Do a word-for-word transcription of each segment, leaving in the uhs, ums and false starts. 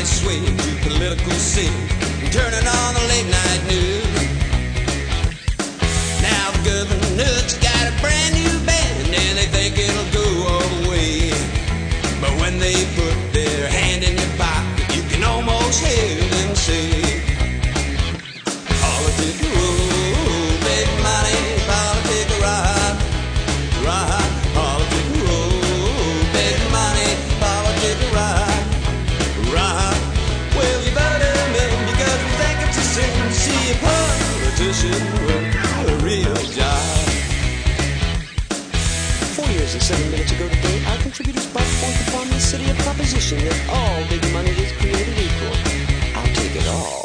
body swaying to political sin, turning on the late night news. Now the governor's got a brand new band and they think it'll go all the way. But when they put their hand in your pocket, you can almost hear them say, politics rule, big money, politics ride, ride. Politics rule, big money, politics ride, ride. Well, you better men because we think it's a sin to see a politician with a real job. Four years and seven minutes ago today, our contributors brought forth upon the city a proposition that all big money is created equal. I'll take it all.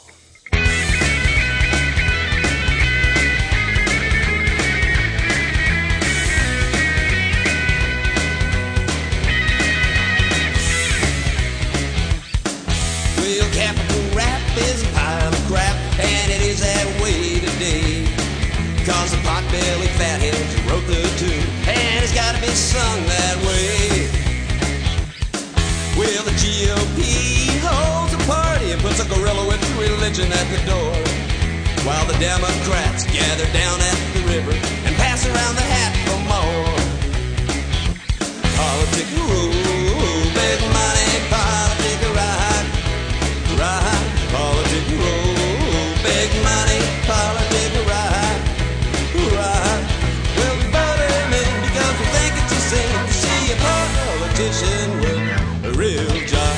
Well, capital rap is a pile of crap, and it is that way today. Cause the pot-bellied fatheads wrote the tune, and it's gotta be sung that way. Well, the G O P holds a party and puts a gorilla with religion at the door, while the Democrats gather down at the river and pass around the hat for more. Politics rule, big money, politics ride, ride. Politics rule, big money, politics ride, ride. Well, we vote him in because we think it's a sin to see a politician with a real job.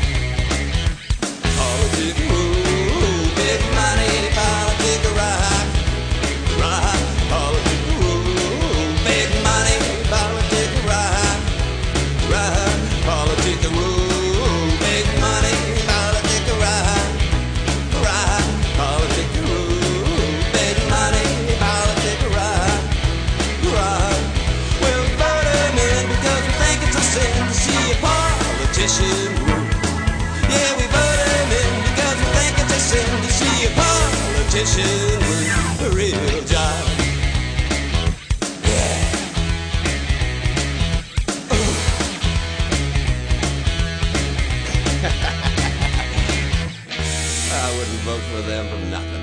Politics rule, big money, politics ride, ride. Politics rule, big money, politics ride, ride. Politics rule, big money, politics ride, ride. Politics rule, big money, politics ride, ride. Well, we vote him in because we think it's a sin to see a politician rule. Yeah, we vote him in because we think it's a sin to see a politician with a real job. Yeah. I wouldn't vote for them for nothing.